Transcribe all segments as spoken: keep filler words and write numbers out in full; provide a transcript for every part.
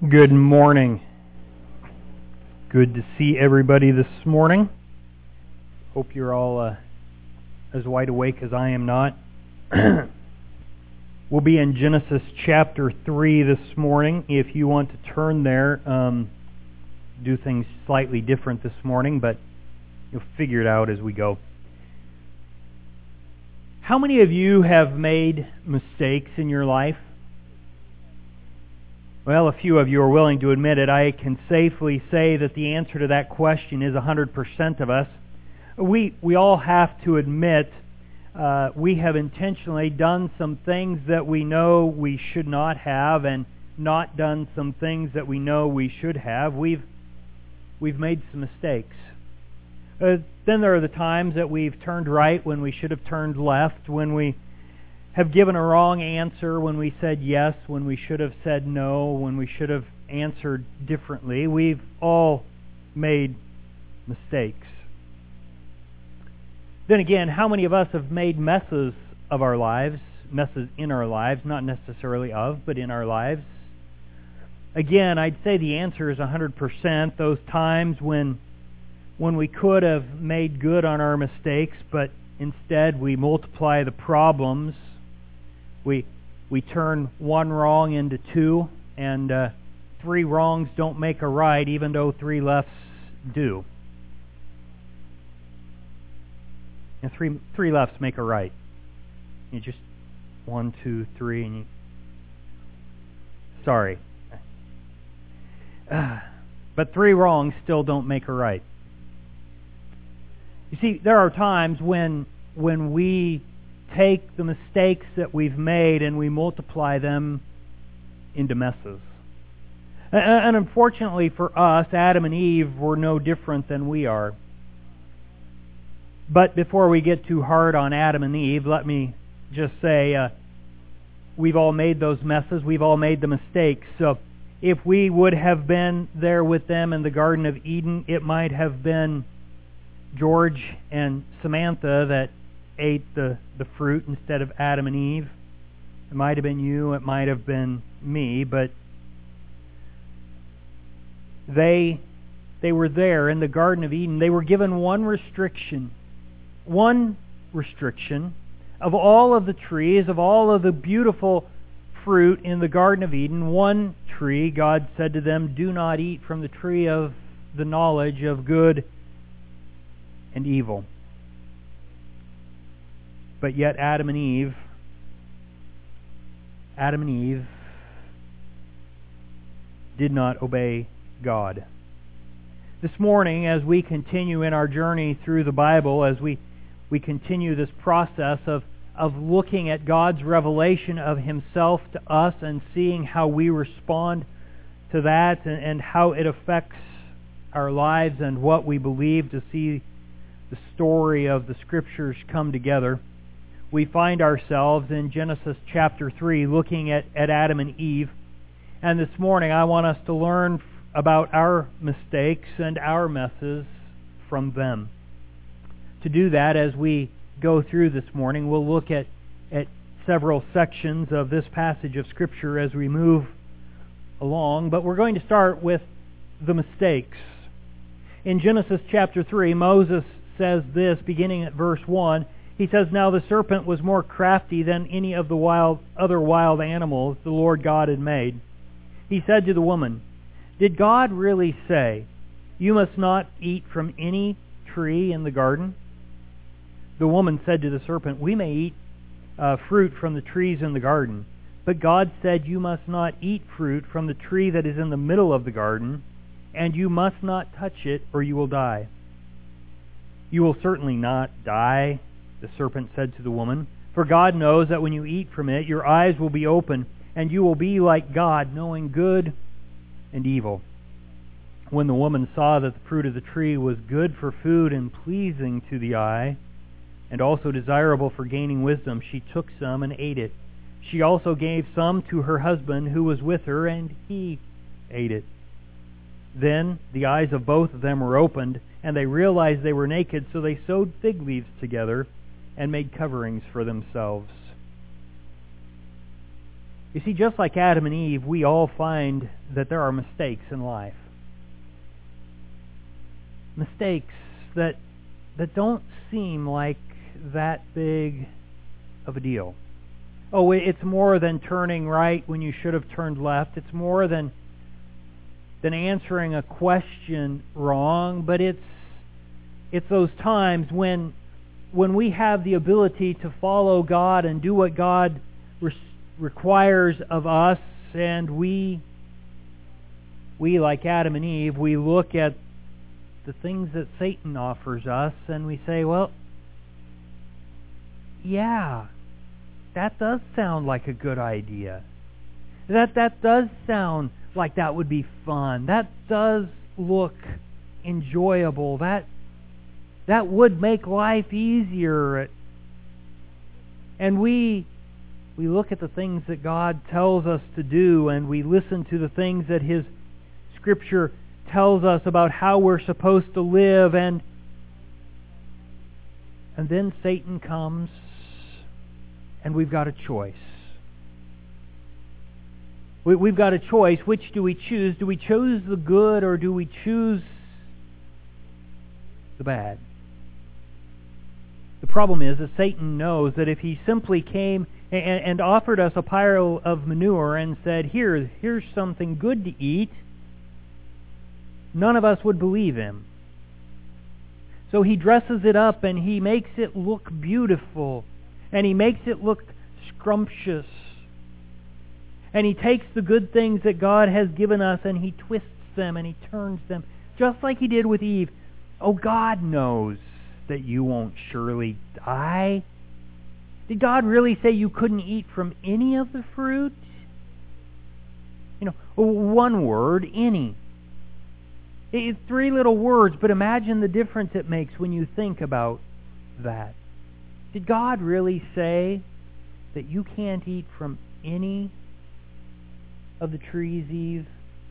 Good morning. Good to see everybody this morning. Hope you're all uh, as wide awake as I am not. We'll be in Genesis chapter three this morning. If you want to turn there, um, do things slightly different this morning, but you'll figure it out as we go. How many of you have made mistakes in your life? Well, a few of you are willing to admit it. I can safely say that the answer to that question is one hundred percent of us. We we all have to admit uh, we have intentionally done some things that we know we should not have, and not done some things that we know we should have. We've we've made some mistakes. Uh, then there are the times that we've turned right when we should have turned left, when we have given a wrong answer, when we said yes, when we should have said no, when we should have answered differently. We've all made mistakes. Then again, how many of us have made messes of our lives, messes in our lives, not necessarily of, but in our lives? Again, I'd say the answer is one hundred percent. Those times when when we could have made good on our mistakes, but instead we multiply the problems. We we turn one wrong into two, and uh, three wrongs don't make a right, even though three lefts do. And three three lefts make a right. You just one, two, three, and you. Sorry, uh, but three wrongs still don't make a right. You see, there are times when when we take the mistakes that we've made and we multiply them into messes. And unfortunately for us, Adam and Eve were no different than we are. But before we get too hard on Adam and Eve, let me just say, uh, we've all made those messes. We've all made the mistakes. So if we would have been there with them in the Garden of Eden, it might have been George and Samantha that ate the, the fruit instead of Adam and Eve. It might have been you, it might have been me, but they they were there in the Garden of Eden. They were given one restriction. One restriction of all of the trees, of all of the beautiful fruit in the Garden of Eden. One tree, God said to them, "Do not eat from the tree of the knowledge of good and evil." But yet Adam and Eve, Adam and Eve did not obey God. This morning, as we continue in our journey through the Bible, as we, we continue this process of, of looking at God's revelation of Himself to us and seeing how we respond to that and, and how it affects our lives and what we believe, to see the story of the Scriptures come together, we find ourselves in Genesis chapter three looking at, at Adam and Eve. And this morning I want us to learn about our mistakes and our messes from them. To do that, as we go through this morning, we'll look at, at several sections of this passage of Scripture as we move along. But we're going to start with the mistakes. In Genesis chapter three, Moses says this, beginning at verse one. He says, "Now the serpent was more crafty than any of the wild other wild animals the Lord God had made. He said to the woman, 'Did God really say, you must not eat from any tree in the garden?' The woman said to the serpent, 'We may eat uh, fruit from the trees in the garden, but God said, you must not eat fruit from the tree that is in the middle of the garden, and you must not touch it, or you will die.' 'You will certainly not die,' the serpent said to the woman, 'for God knows that when you eat from it, your eyes will be open, and you will be like God, knowing good and evil.' When the woman saw that the fruit of the tree was good for food and pleasing to the eye, and also desirable for gaining wisdom, she took some and ate it. She also gave some to her husband who was with her, and he ate it. Then the eyes of both of them were opened, and they realized they were naked, so they sewed fig leaves together and made coverings for themselves." You see, just like Adam and Eve, we all find that there are mistakes in life. Mistakes that that don't seem like that big of a deal. Oh, it's more than turning right when you should have turned left. It's more than than answering a question wrong, but it's it's those times when when we have the ability to follow God and do what God re- requires of us, and we we like Adam and Eve, we look at the things that Satan offers us and we say, well, yeah, that does sound like a good idea. That that does sound like that would be fun. That does look enjoyable. That that would make life easier. And we we look at the things that God tells us to do, and we listen to the things that His Scripture tells us about how we're supposed to live, and and then Satan comes, and we've got a choice. We, we've got a choice. Which do we choose? Do we choose the good, or do we choose the bad? The problem is that Satan knows that if he simply came and, and offered us a pile of manure and said, here, here's something good to eat, none of us would believe him. So he dresses it up and he makes it look beautiful, and he makes it look scrumptious. And he takes the good things that God has given us and he twists them and he turns them, just like he did with Eve. Oh, God knows that you won't surely die. Did God really say you couldn't eat from any of the fruit? You know, one word, any. It's three little words, but imagine the difference it makes when you think about that. Did God really say that you can't eat from any of the trees, Eve?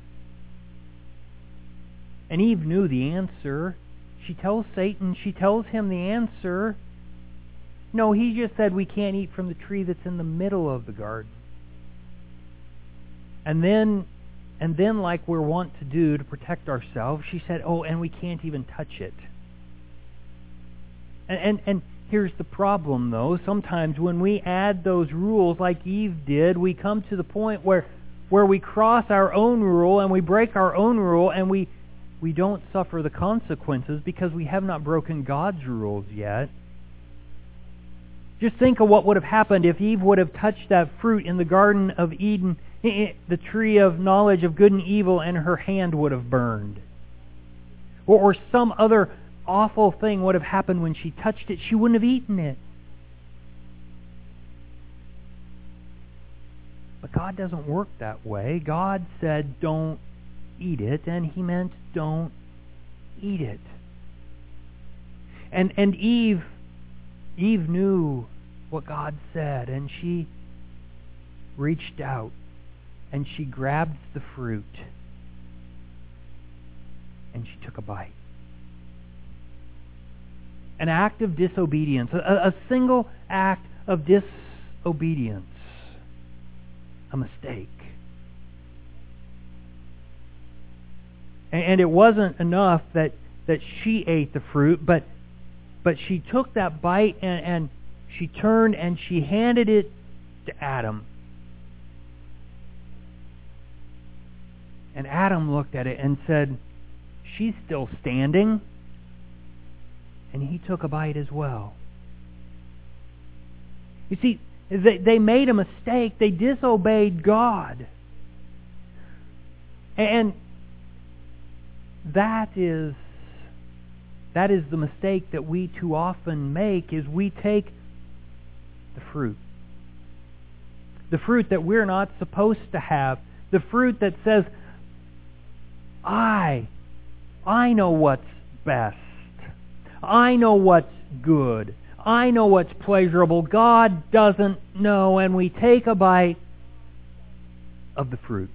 And Eve knew the answer. She tells Satan, she tells him the answer. No, he just said we can't eat from the tree that's in the middle of the garden. And then, and then like we're wont to do to protect ourselves, she said, oh, and we can't even touch it. And, and, and here's the problem, though. Sometimes when we add those rules like Eve did, we come to the point where where we cross our own rule and we break our own rule, and we we don't suffer the consequences because we have not broken God's rules yet. Just think of what would have happened if Eve would have touched that fruit in the Garden of Eden, the tree of knowledge of good and evil, and her hand would have burned. Or, or some other awful thing would have happened when she touched it. She wouldn't have eaten it. But God doesn't work that way. God said, don't eat it, and He meant don't eat it. And and Eve, Eve knew what God said, and she reached out, and she grabbed the fruit, and she took a bite. An act of disobedience, a, a single act of disobedience. A mistake. And it wasn't enough that, that she ate the fruit, but but she took that bite and, and she turned and she handed it to Adam. And Adam looked at it and said, she's still standing. And he took a bite as well. You see, They, they made a mistake. They disobeyed God. And that is that is the mistake that we too often make, is we take the fruit. The fruit that we're not supposed to have. The fruit that says, I, I know what's best. I know what's good. I know what's pleasurable. God doesn't know. And we take a bite of the fruit.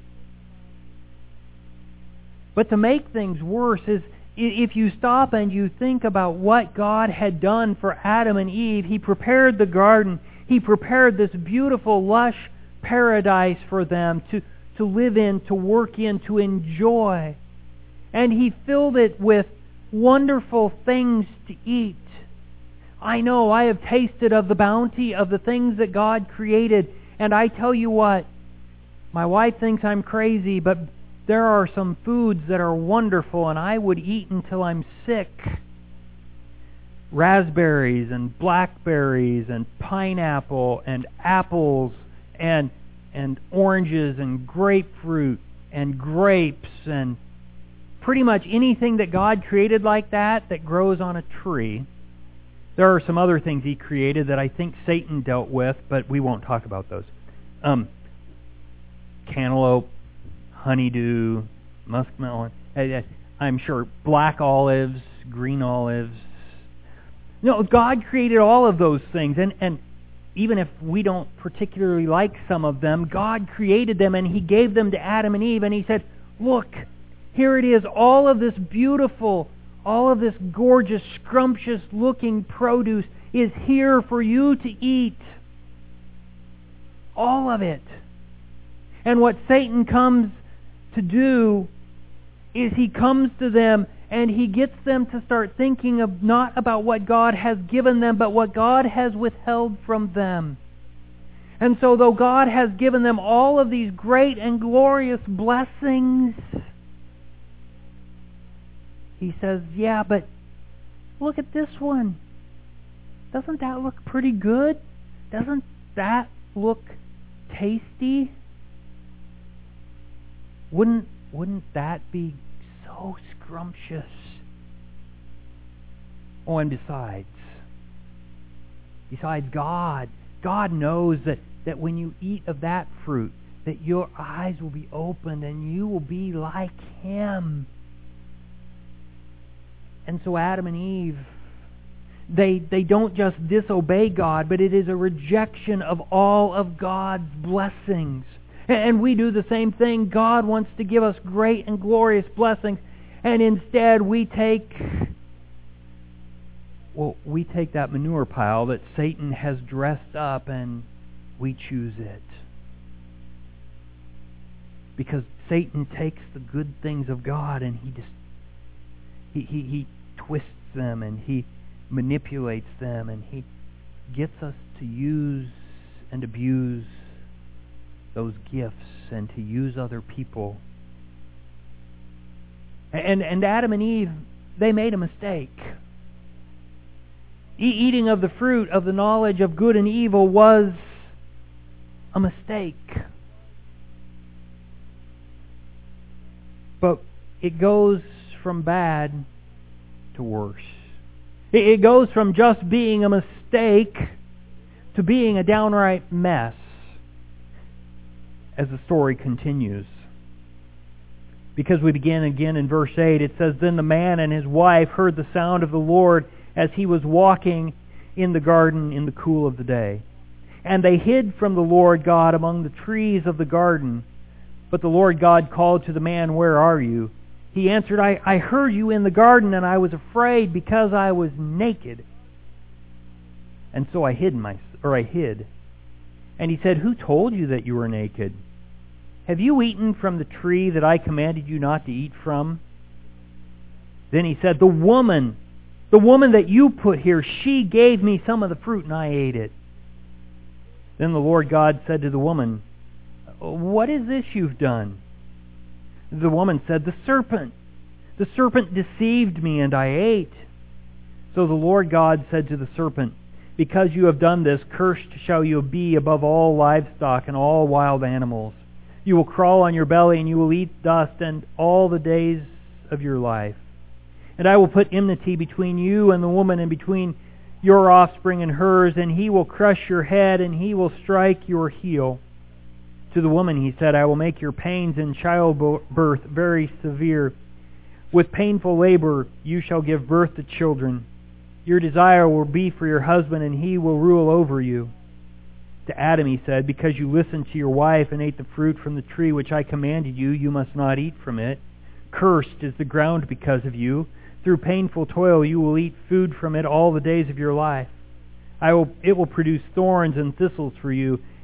But to make things worse is, if you stop and you think about what God had done for Adam and Eve, He prepared the garden. He prepared this beautiful, lush paradise for them to, to live in, to work in, to enjoy. And He filled it with wonderful things to eat. I know I have tasted of the bounty of the things that God created, and I tell you what, my wife thinks I'm crazy, but there are some foods that are wonderful and I would eat until I'm sick. Raspberries and blackberries and pineapple and apples and and oranges and grapefruit and grapes and pretty much anything that God created like that that grows on a tree. There are some other things He created that I think Satan dealt with, but we won't talk about those. Um, cantaloupe, honeydew, muskmelon, I'm sure black olives, green olives. No, God created all of those things, and, and even if we don't particularly like some of them, God created them and He gave them to Adam and Eve, and He said, look, here it is, all of this beautiful, all of this gorgeous, scrumptious looking produce is here for you to eat. All of it. And what Satan comes to do is he comes to them and he gets them to start thinking of not about what God has given them, but what God has withheld from them. And so though God has given them all of these great and glorious blessings, He says, yeah, but look at this one. Doesn't that look pretty good? Doesn't that look tasty? Wouldn't wouldn't that be so scrumptious? Oh, and besides, besides God, God knows that, that when you eat of that fruit, that your eyes will be opened and you will be like Him. And so Adam and Eve, they they don't just disobey God, but it is a rejection of all of God's blessings. And we do the same thing. God wants to give us great and glorious blessings, and instead we take, well, we take that manure pile that Satan has dressed up and we choose it. Because Satan takes the good things of God and he just he he, he twists them and he manipulates them and he gets us to use and abuse those gifts and to use other people. And and Adam and Eve, they made a mistake. E- eating of the fruit of the knowledge of good and evil was a mistake. But it goes from bad to worse. It, it goes from just being a mistake to being a downright mess as the story continues. Because we begin again in verse eight, it says, Then the man and his wife heard the sound of the Lord as He was walking in the garden in the cool of the day. And they hid from the Lord God among the trees of the garden. But the Lord God called to the man, Where are you? He answered, I, I heard you in the garden, and I was afraid because I was naked. And so I hid my, or I hid. And he said, Who told you that you were naked? Have you eaten from the tree that I commanded you not to eat from? Then he said, The woman, the woman that you put here, she gave me some of the fruit and I ate it. Then the Lord God said to the woman, What is this you've done? The woman said, The serpent. The serpent deceived me and I ate. So the Lord God said to the serpent, Because you have done this, cursed shall you be above all livestock and all wild animals. You will crawl on your belly and you will eat dust and all the days of your life. And I will put enmity between you and the woman and between your offspring and hers, and he will crush your head and he will strike your heel. To the woman he said, I will make your pains in childbirth very severe. With painful labor you shall give birth to children. Your desire will be for your husband, and he will rule over you. To Adam he said, Because you listened to your wife and ate the fruit from the tree which I commanded you, you must not eat from it. Cursed is the ground because of you. Through painful toil you will eat food from it all the days of your life. I will, it will produce thorns and thistles for you,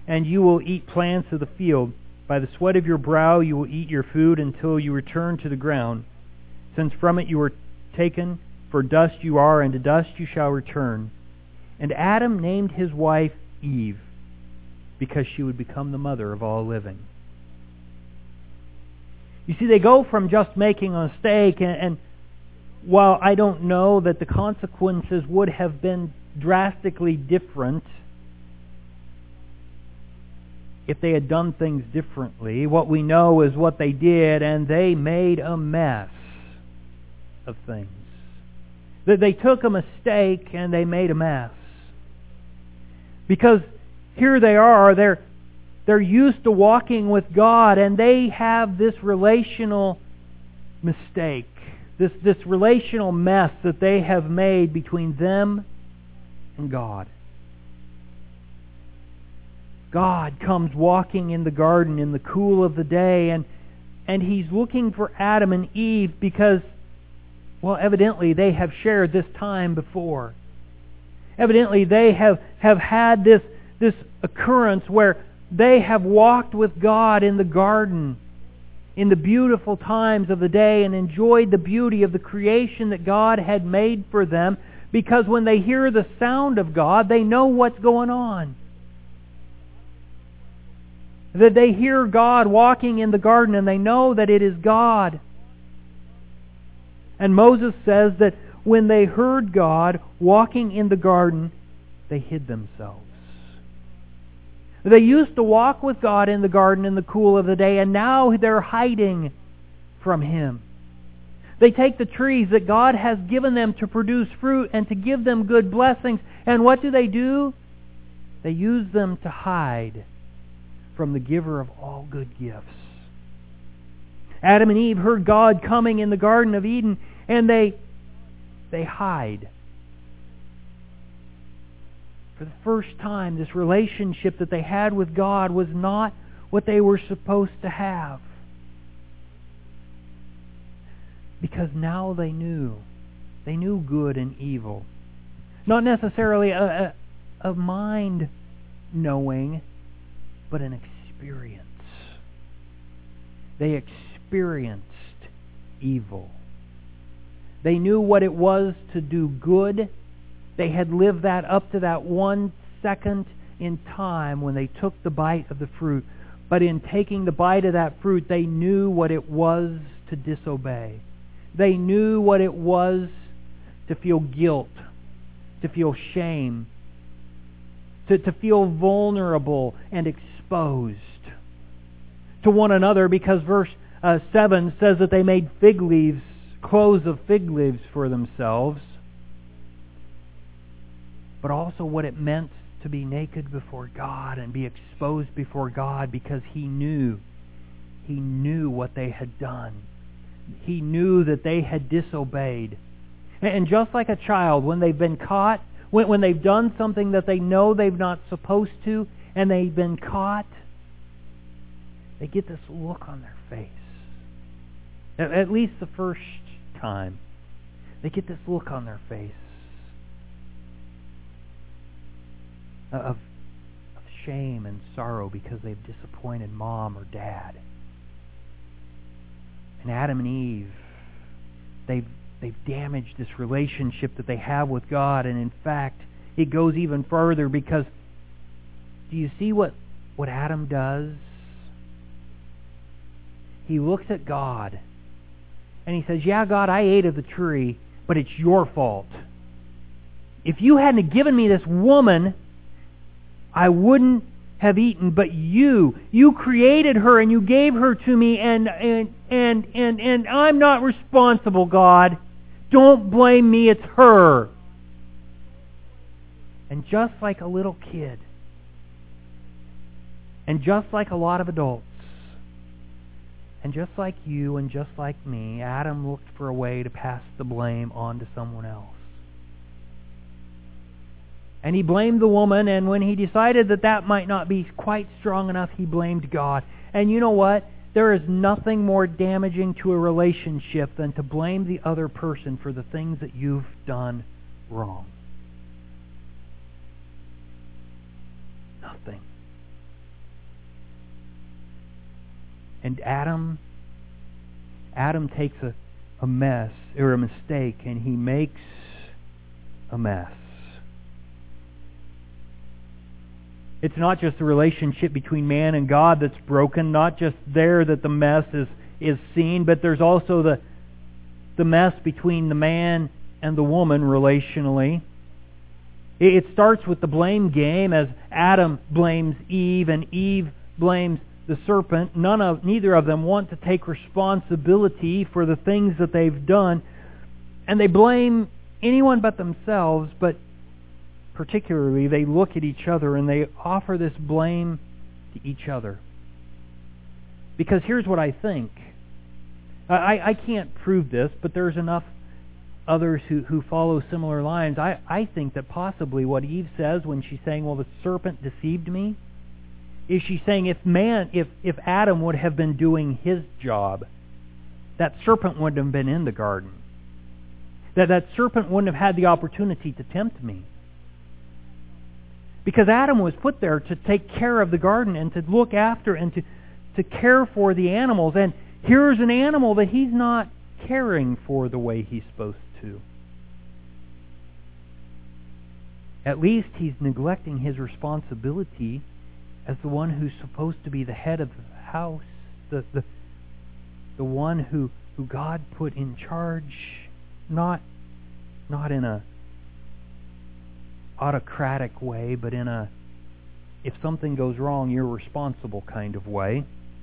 and you will eat plants of the field. By the sweat of your brow you will eat your food until you return to the ground, since from it you were taken, for dust you are, and to dust you shall return. And Adam named his wife Eve, because she would become the mother of all living. You see, they go from just making a mistake, and, and while I don't know that the consequences would have been drastically different if they had done things differently, what we know is what they did, and they made a mess of things. That they took a mistake and they made a mess. Because here they are, they're they're used to walking with God, and they have this relational mistake, this this relational mess that they have made between them and God. God comes walking in the garden in the cool of the day, and and He's looking for Adam and Eve because, well, evidently they have shared this time before. Evidently they have, have had this, this occurrence where they have walked with God in the garden in the beautiful times of the day and enjoyed the beauty of the creation that God had made for them, because when they hear the sound of God, they know what's going on. That they hear God walking in the garden and they know that it is God. And Moses says that when they heard God walking in the garden, they hid themselves. They used to walk with God in the garden in the cool of the day, and now they're hiding from Him. They take the trees that God has given them to produce fruit and to give them good blessings, and what do they do? They use them to hide from the giver of all good gifts. Adam and Eve heard God coming in the Garden of Eden, and they they hide. For the first time, this relationship that they had with God was not what they were supposed to have. Because now they knew. They knew good and evil. Not necessarily a, a, a mind knowing, but an experience. They experienced evil. They knew what it was to do good. They had lived that up to that one second in time when they took the bite of the fruit. But in taking the bite of that fruit, they knew what it was to disobey. They knew what it was to feel guilt, to feel shame, to, to feel vulnerable and exposed to one another, because verse uh, seven says that they made fig leaves, clothes of fig leaves for themselves, but also what it meant to be naked before God and be exposed before God, because He knew, He knew what they had done. He knew that they had disobeyed. And just like a child, when they've been caught, when, when they've done something that they know they've not supposed to, and they've been caught, they get this look on their face. At, at least the first time. They get this look on their face of, of shame and sorrow because they've disappointed mom or dad. And Adam and Eve, they've, they've damaged this relationship that they have with God. And in fact, it goes even further, because do you see what, what Adam does? He looks at God and he says, yeah, God, I ate of the tree, but it's your fault. If you hadn't given me this woman, I wouldn't have eaten. But you, you created her and you gave her to me, and and and and, and I'm not responsible, God. Don't blame me, it's her. And just like a little kid, and just like a lot of adults, and just like you and just like me, Adam looked for a way to pass the blame on to someone else. And he blamed the woman, and when he decided that that might not be quite strong enough, he blamed God. And you know what? There is nothing more damaging to a relationship than to blame the other person for the things that you've done wrong. Nothing. And Adam, Adam takes a, a mess, or a mistake, and he makes a mess. It's not just the relationship between man and God that's broken, not just there that the mess is, is seen, but there's also the, the mess between the man and the woman relationally. It starts with the blame game as Adam blames Eve and Eve blames the serpent. None of, neither of them want to take responsibility for the things that they've done, and they blame anyone but themselves, but particularly they look at each other and they offer this blame to each other. Because here's what I think. I, I can't prove this, but there's enough others who, who follow similar lines. I, I think that possibly what Eve says when she's saying, well, the serpent deceived me, is she's saying if man, if, if Adam would have been doing his job, that serpent wouldn't have been in the garden. That that serpent wouldn't have had the opportunity to tempt me. Because Adam was put there to take care of the garden and to look after and to, to care for the animals. And here's an animal that he's not caring for the way he's supposed to. At least he's neglecting his responsibility as the one who's supposed to be the head of the house, the the, the one who, who God put in charge, not not in a autocratic way, but in a if something goes wrong, you're responsible kind of way.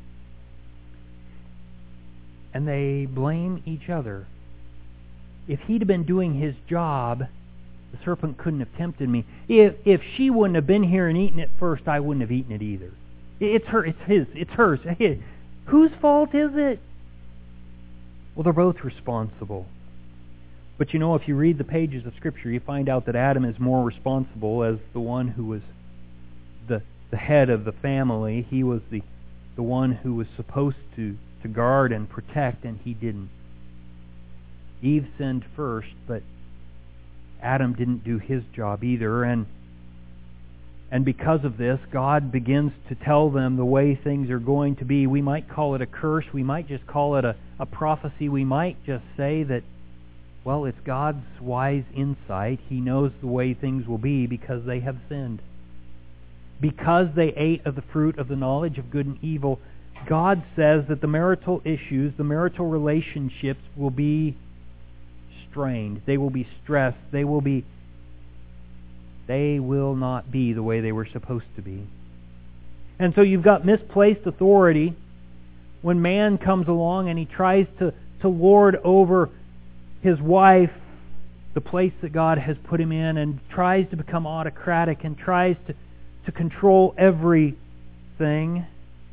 And they blame each other. If he'd have been doing his job, the serpent couldn't have tempted me. If if she wouldn't have been here and eaten it first, I wouldn't have eaten it either. It's her. It's his. It's hers. His. Whose fault is it? Well, they're both responsible. But you know, if you read the pages of Scripture, you find out that Adam is more responsible as the one who was the the head of the family. He was the the one who was supposed to, to guard and protect, and he didn't. Eve sinned first, but Adam didn't do his job either, and and because of this, God begins to tell them the way things are going to be. We might call it a curse. We might just call it a, a prophecy. We might just say that, well, it's God's wise insight. He knows the way things will be because they have sinned. Because they ate of the fruit of the knowledge of good and evil, God says that the marital issues, the marital relationships will be strained. They will be stressed. They will be they will not be the way they were supposed to be. And so you've got misplaced authority when man comes along and he tries to, to lord over his wife, the place that God has put him in, and tries to become autocratic and tries to, to control everything.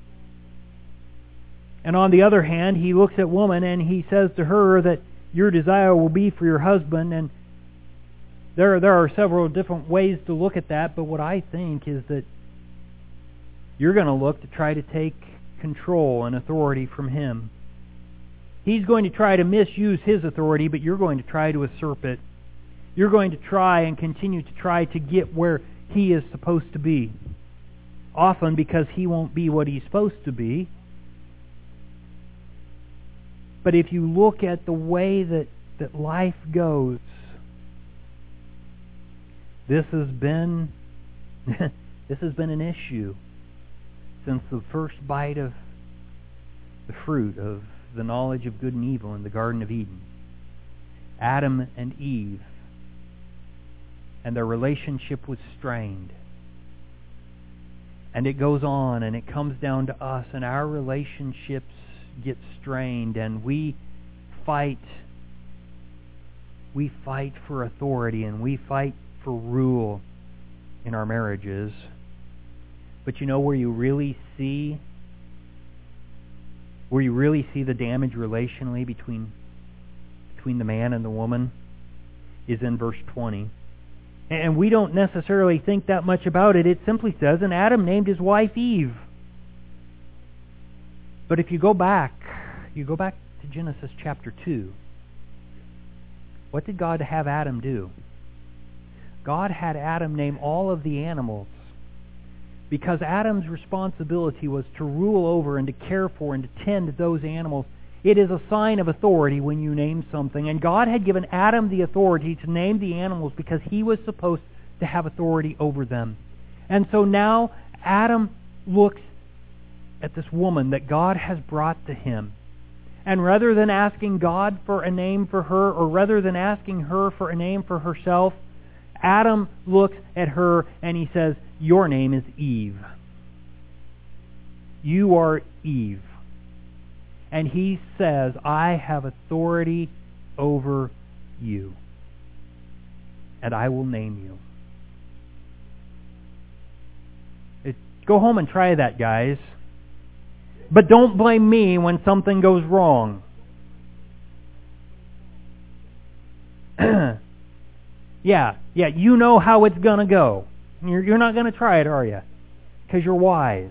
And on the other hand, he looks at woman and he says to her that your desire will be for your husband. And there, there are several different ways to look at that, but what I think is that you're going to look to try to take control and authority from him. He's going to try to misuse his authority, but you're going to try to usurp it. You're going to try and continue to try to get where he is supposed to be. Often because he won't be what he's supposed to be. But if you look at the way that, that life goes, this has been this has been an issue since the first bite of the fruit of the knowledge of good and evil in the Garden of Eden. Adam and Eve, and their relationship was strained. And it goes on, and it comes down to us, and our relationships get strained, and we fight. We fight for authority, and we fight for rule in our marriages. But you know where you really see where you really see the damage relationally between between the man and the woman is in verse twenty. And we don't necessarily think that much about it. It simply says, and Adam named his wife Eve. But if you go back, you go back to Genesis chapter two, what did God have Adam do? God had Adam name all of the animals Because Adam's responsibility was to rule over and to care for and to tend those animals. It is a sign of authority when you name something. And God had given Adam the authority to name the animals because he was supposed to have authority over them. And so now Adam looks at this woman that God has brought to him. And rather than asking God for a name for her, or rather than asking her for a name for herself, Adam looks at her and he says, "Your name is Eve. You are Eve." And he says, "I have authority over you, and I will name you." It, go home and try that, guys. But don't blame me when something goes wrong. yeah, yeah, you know how it's going to go. You're, you're not going to try it, are you? Because you're wise.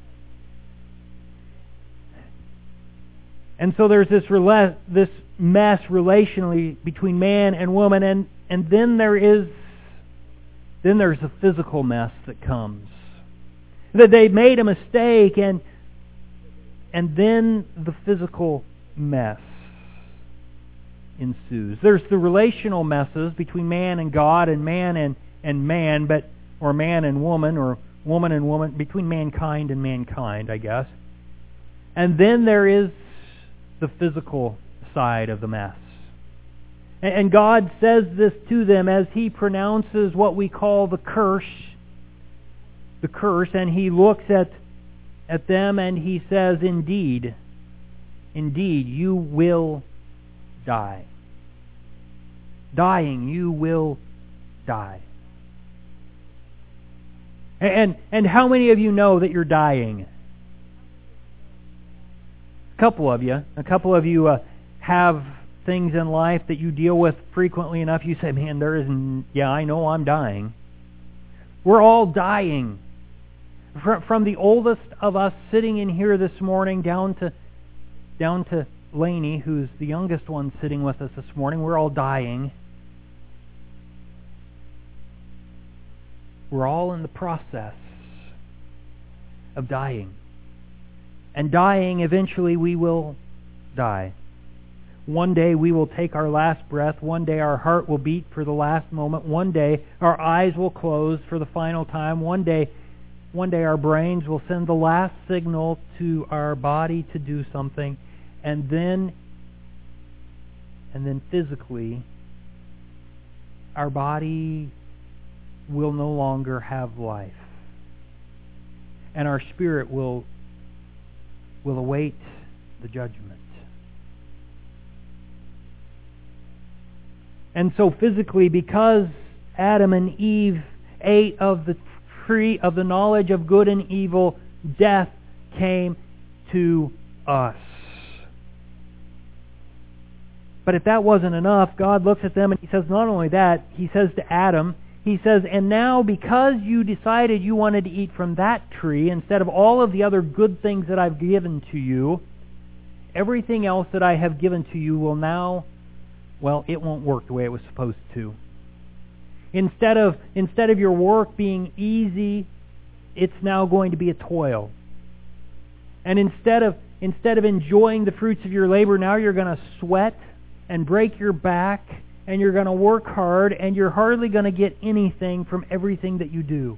And so there's this rela- this mess relationally between man and woman, and, and then there is then there's a physical mess that comes. That they made a mistake, and and then the physical mess ensues. There's the relational messes between man and God, and man and, and man, but or man and woman, or woman and woman, between mankind and mankind, I guess. And then there is the physical side of the mess. And God says this to them as He pronounces what we call the curse, the curse, and He looks at at them and He says, "Indeed, indeed, you will die. Dying, you will die." And and how many of you know that you're dying? A couple of you. A couple of you uh, have things in life that you deal with frequently enough. You say, "Man, there isn't. Yeah, I know I'm dying." We're all dying. From the oldest of us sitting in here this morning down to down to Laney, who's the youngest one sitting with us this morning, we're all dying. We're all in the process of dying. And dying, eventually we will die. One day we will take our last breath. One day our heart will beat for the last moment. One day our eyes will close for the final time. One day One day our brains will send the last signal to our body to do something, and then and then physically our body will no longer have life. And our spirit will will await the judgment. And so physically, because Adam and Eve ate of the tree of the knowledge of good and evil, death came to us. But if that wasn't enough, God looks at them and He says, not only that, He says to Adam, He says, "And now because you decided you wanted to eat from that tree instead of all of the other good things that I've given to you, everything else that I have given to you will now, well, it won't work the way it was supposed to. Instead of instead of your work being easy, it's now going to be a toil. And instead of instead of enjoying the fruits of your labor, now you're going to sweat and break your back, and you're going to work hard, and you're hardly going to get anything from everything that you do.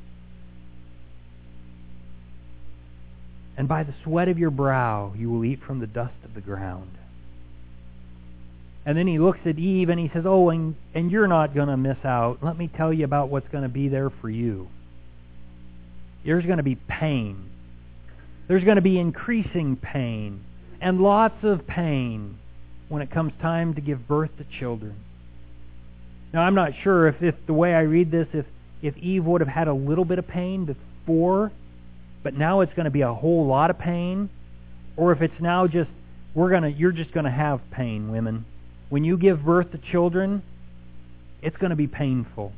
And by the sweat of your brow you will eat from the dust of the ground." And then He looks at Eve and He says, "Oh, and, and you're not going to miss out. Let me tell you about what's going to be there for you. There's going to be pain. There's going to be increasing pain and lots of pain when it comes time to give birth to children." Now, I'm not sure if, if the way I read this, if, if Eve would have had a little bit of pain before, but now it's going to be a whole lot of pain, or if it's now just, we're going to, you're just going to have pain, women. When you give birth to children, it's going to be painful.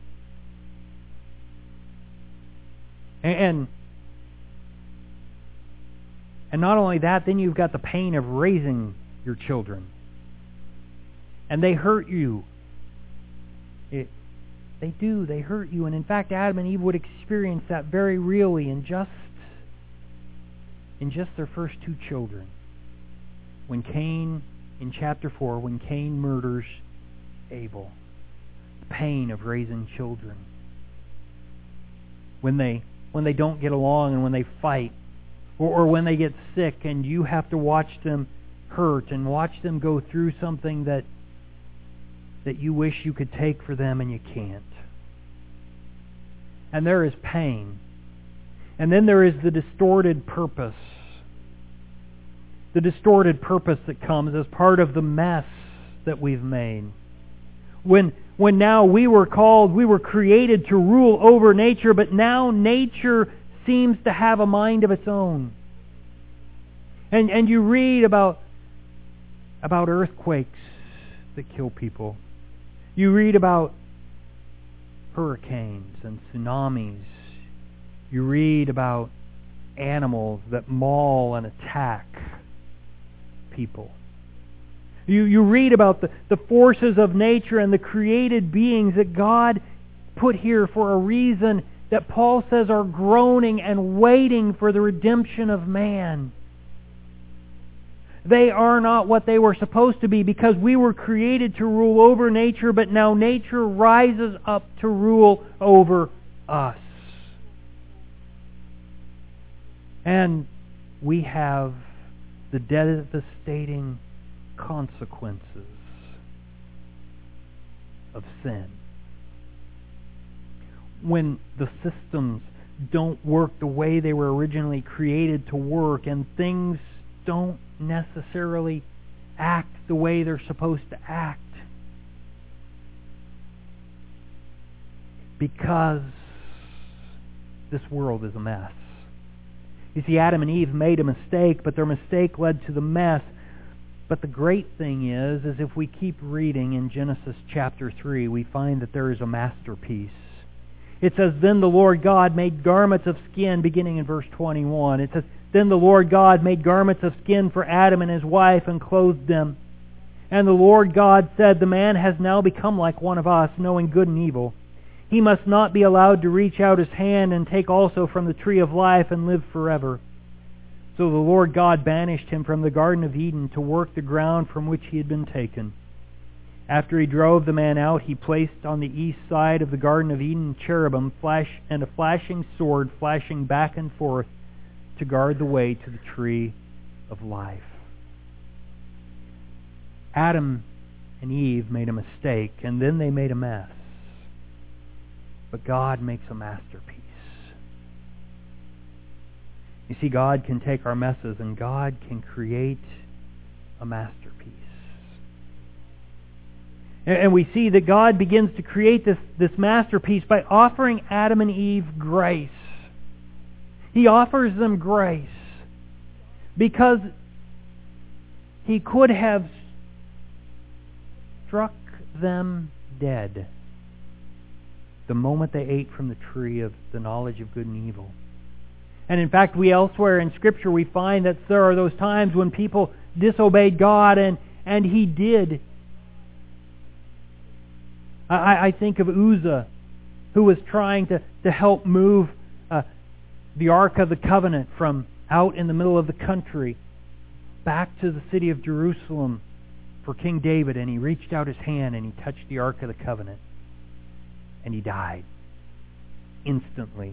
And and not only that, then you've got the pain of raising your children. And they hurt you. It, They do. They hurt you. And in fact, Adam and Eve would experience that very really in just in just their first two children. When Cain, in chapter four, when Cain murders Abel. The pain of raising children. When they when they don't get along and when they fight. Or, or when they get sick and you have to watch them hurt and watch them go through something that that you wish you could take for them and you can't. And there is pain. And then there is the distorted purpose. The distorted purpose that comes as part of the mess that we've made. When, when now we were called, we were created to rule over nature, but now nature seems to have a mind of its own. And, and you read about, about earthquakes that kill people. You read about hurricanes and tsunamis. You read about animals that maul and attack people. You, you read about the, the forces of nature and the created beings that God put here for a reason that Paul says are groaning and waiting for the redemption of man. They are not what they were supposed to be because we were created to rule over nature, but now nature rises up to rule over us. And we have the devastating consequences of sin. When the systems don't work the way they were originally created to work and things don't necessarily act the way they're supposed to act. Because this world is a mess. You see, Adam and Eve made a mistake, but their mistake led to the mess. But the great thing is, is if we keep reading in Genesis chapter three, we find that there is a masterpiece. It says, Then the Lord God made garments of skin, beginning in verse twenty-one. It says, Then the Lord God made garments of skin for Adam and his wife and clothed them. And the Lord God said, The man has now become like one of us, knowing good and evil. He must not be allowed to reach out his hand and take also from the tree of life and live forever. So the Lord God banished him from the Garden of Eden to work the ground from which he had been taken. After he drove the man out, he placed on the east side of the Garden of Eden cherubim flash and a flashing sword flashing back and forth to guard the way to the tree of life. Adam and Eve made a mistake, and then they made a mess. But God makes a masterpiece. You see, God can take our messes, and God can create a masterpiece. And we see that God begins to create this, this masterpiece by offering Adam and Eve grace. He offers them grace because He could have struck them dead the moment they ate from the tree of the knowledge of good and evil. And in fact, we elsewhere in Scripture we find that there are those times when people disobeyed God, and, and He did. I, I think of Uzzah, who was trying to, to help move uh, the Ark of the Covenant from out in the middle of the country back to the city of Jerusalem for King David, and he reached out his hand and he touched the Ark of the Covenant, and he died instantly.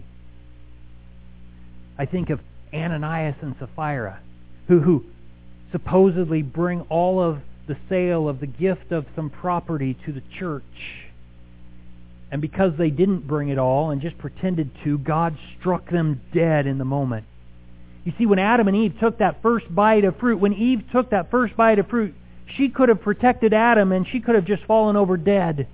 I think of Ananias and Sapphira, who, who supposedly bring all of the sale of the gift of some property to the church. And because they didn't bring it all and just pretended to, God struck them dead in the moment. You see, when Adam and Eve took that first bite of fruit, when Eve took that first bite of fruit, she could have protected Adam and she could have just fallen over dead.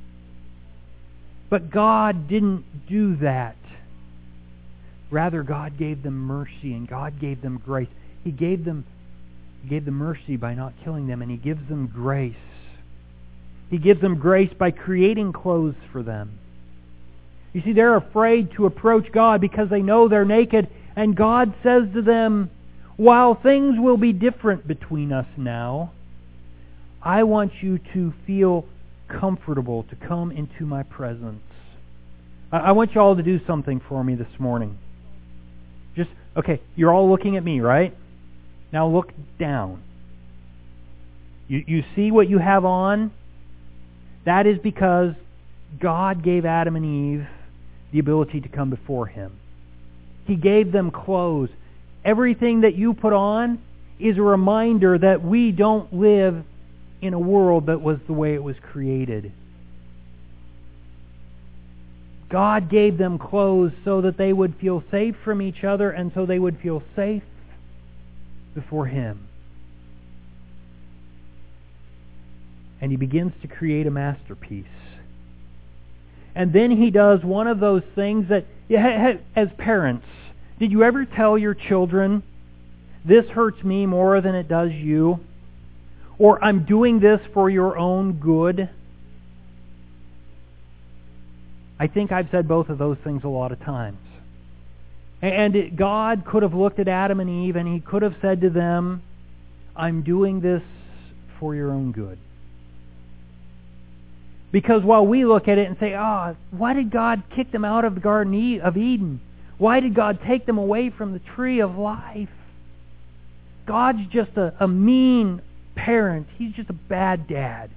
But God didn't do that. Rather, God gave them mercy and God gave them grace. He gave them, he gave them mercy by not killing them, and He gives them grace. He gives them grace by creating clothes for them. You see, they're afraid to approach God because they know they're naked, and God says to them, while things will be different between us now, I want you to feel comfortable to come into my presence. I, I want you all to do something for me this morning. Just, okay, you're all looking at me, right? Now look down. You, you see what you have on? That is because God gave Adam and Eve the ability to come before Him. He gave them clothes. Everything that you put on is a reminder that we don't live in a world that was the way it was created. God gave them clothes so that they would feel safe from each other and so they would feel safe before Him. And He begins to create a masterpiece. And then He does one of those things that, as parents, did you ever tell your children, this hurts me more than it does you? Or I'm doing this for your own good? I think I've said both of those things a lot of times. And it, God could have looked at Adam and Eve and He could have said to them, I'm doing this for your own good. Because while we look at it and say, ah, oh, why did God kick them out of the Garden of Eden? Why did God take them away from the tree of life? God's just a, a mean parent. He's just a bad dad.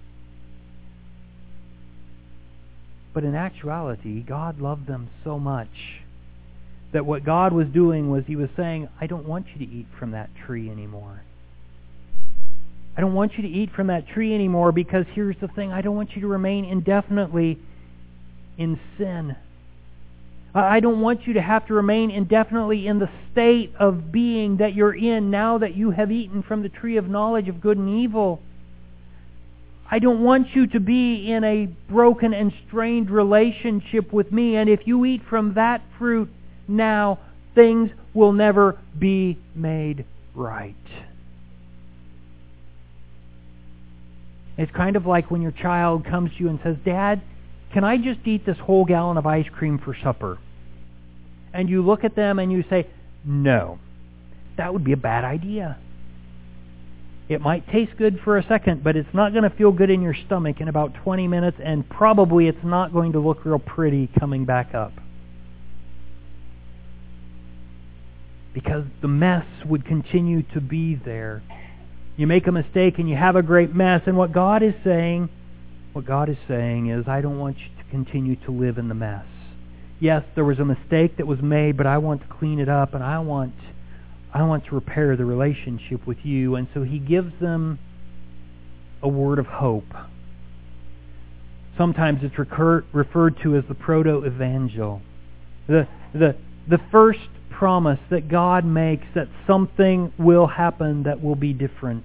But in actuality, God loved them so much that what God was doing was He was saying, I don't want you to eat from that tree anymore. I don't want you to eat from that tree anymore because here's the thing, I don't want you to remain indefinitely in sin. I don't want you to have to remain indefinitely in the state of being that you're in now that you have eaten from the tree of knowledge of good and evil. I don't want you to be in a broken and strained relationship with me, and if you eat from that fruit now, things will never be made right. It's kind of like when your child comes to you and says, Dad, can I just eat this whole gallon of ice cream for supper? And you look at them and you say, no, that would be a bad idea. It might taste good for a second, but it's not going to feel good in your stomach in about twenty minutes, and probably it's not going to look real pretty coming back up. Because the mess would continue to be there. You make a mistake and you have a great mess, and what God is saying, what God is saying is, I don't want you to continue to live in the mess. Yes, there was a mistake that was made, but I want to clean it up, and I want I want to repair the relationship with you. And so He gives them a word of hope. Sometimes it's recur, referred to as the proto-evangel. The, the, the first promise that God makes that something will happen that will be different.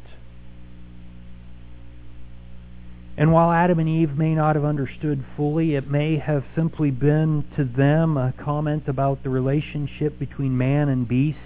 And while Adam and Eve may not have understood fully, it may have simply been to them a comment about the relationship between man and beast.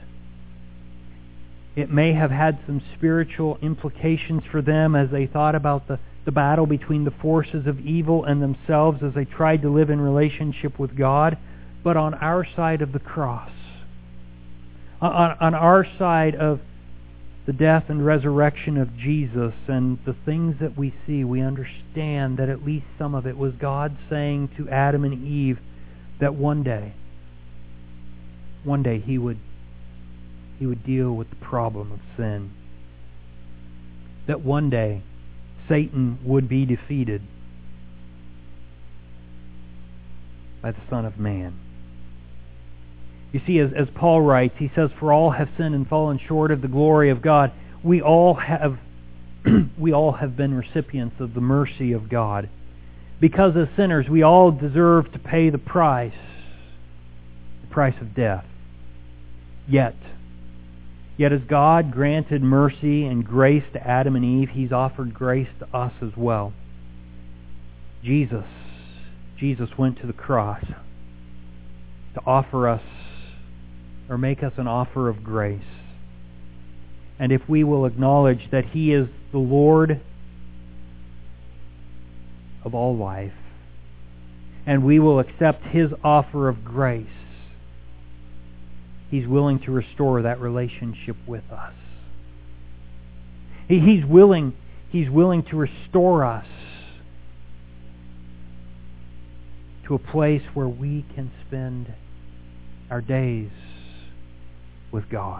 It may have had some spiritual implications for them as they thought about the, the battle between the forces of evil and themselves as they tried to live in relationship with God. But on our side of the cross, on, on our side of the death and resurrection of Jesus and the things that we see, we understand that at least some of it was God saying to Adam and Eve that one day, one day He would He would deal with the problem of sin. That one day Satan would be defeated by the Son of Man. You see, as, as Paul writes, he says, for all have sinned and fallen short of the glory of God. We all have we all have been recipients of the mercy of God. Because as sinners, we all deserve to pay the price, the price of death. Yet, Yet as God granted mercy and grace to Adam and Eve, He's offered grace to us as well. Jesus, Jesus went to the cross to offer us, or make us an offer of grace. And if we will acknowledge that He is the Lord of all life, and we will accept His offer of grace, He's willing to restore that relationship with us. He, he's willing, He's willing to restore us to a place where we can spend our days with God.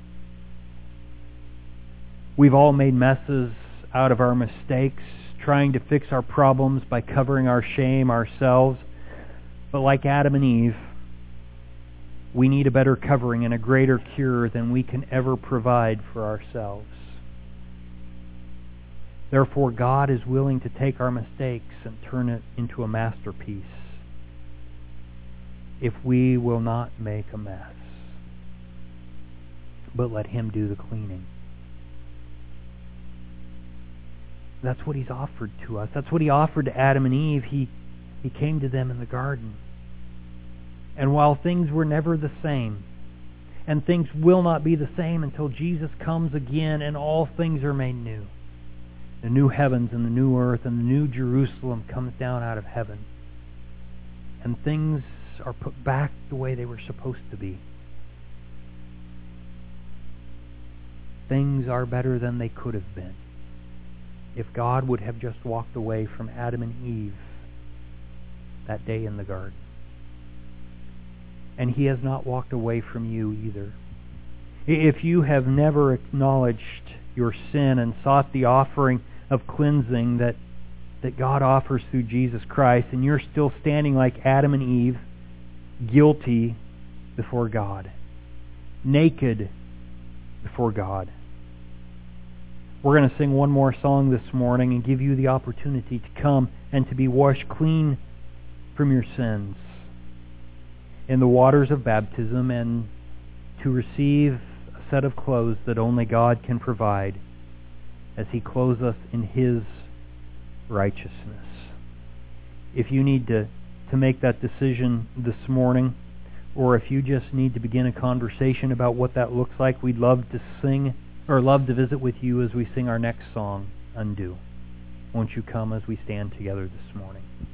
We've all made messes out of our mistakes, trying to fix our problems by covering our shame ourselves. But like Adam and Eve, we need a better covering and a greater cure than we can ever provide for ourselves. Therefore, God is willing to take our mistakes and turn it into a masterpiece if we will not make a mess, but let Him do the cleaning. That's what He's offered to us. That's what He offered to Adam and Eve. He, he came to them in the garden. And while things were never the same, and things will not be the same until Jesus comes again and all things are made new, the new heavens and the new earth and the new Jerusalem comes down out of heaven, and things are put back the way they were supposed to be. Things are better than they could have been if God would have just walked away from Adam and Eve that day in the garden. And He has not walked away from you either. If you have never acknowledged your sin and sought the offering of cleansing that, that God offers through Jesus Christ, and you're still standing like Adam and Eve, guilty before God, naked before God, we're going to sing one more song this morning and give you the opportunity to come and to be washed clean from your sins in the waters of baptism and to receive a set of clothes that only God can provide as He clothes us in His righteousness. If you need to, to make that decision this morning, or if you just need to begin a conversation about what that looks like, we'd love to sing or love to visit with you as we sing our next song, Undo. Won't you come as we stand together this morning?